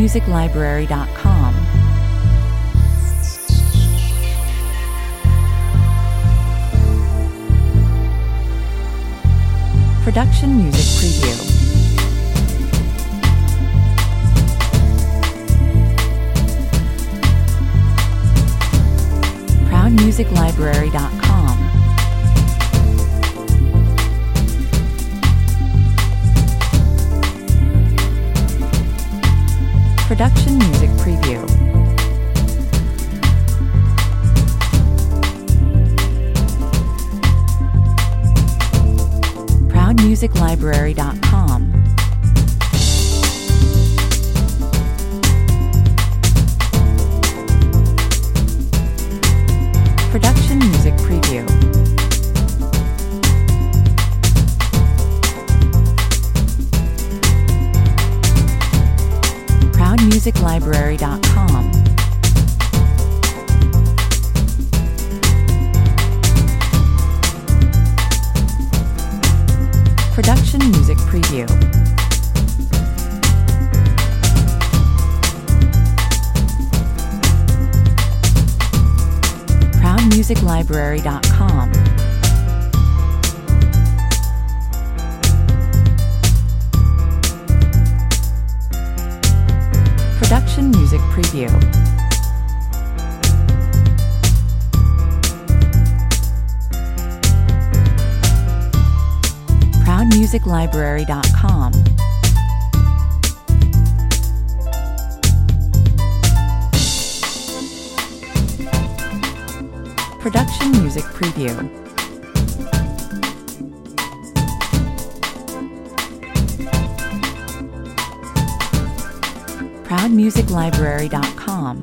ProudMusicLibrary.com. Production Music Preview. ProudMusicLibrary.com. Production Music Preview. ProudMusicLibrary.com. Production Music Preview. ProudMusicLibrary.com. Production Music Preview. ProudMusicLibrary.com. Production Music Preview. ProudMusicLibrary.com. Production Music Preview. ProudMusicLibrary.com.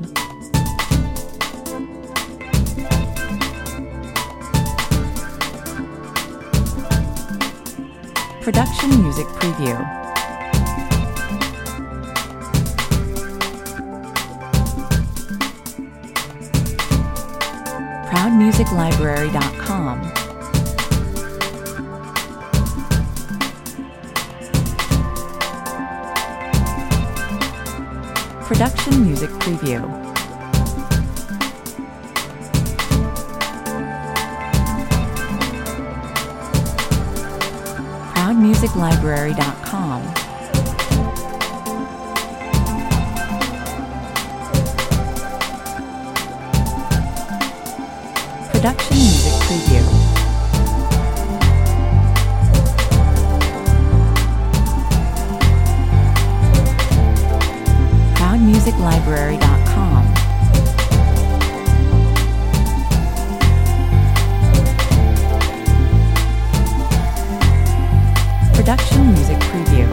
Production Music Preview. ProudMusicLibrary.com. Production Music Preview. ProudMusicLibrary.com. Production Music Preview. ProudMusicLibrary.com. Production Music Preview.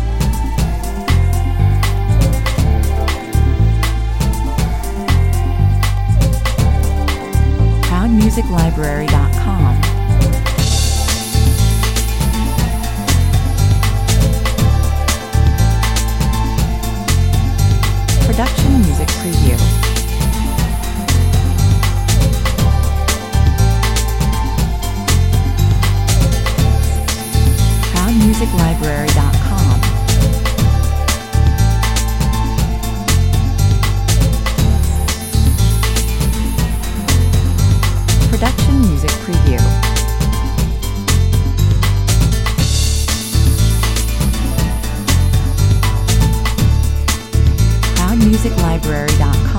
ProudMusicLibrary.com. Production Music Preview. ProudMusicLibrary.com. Production Music Preview. ProudMusicLibrary.com.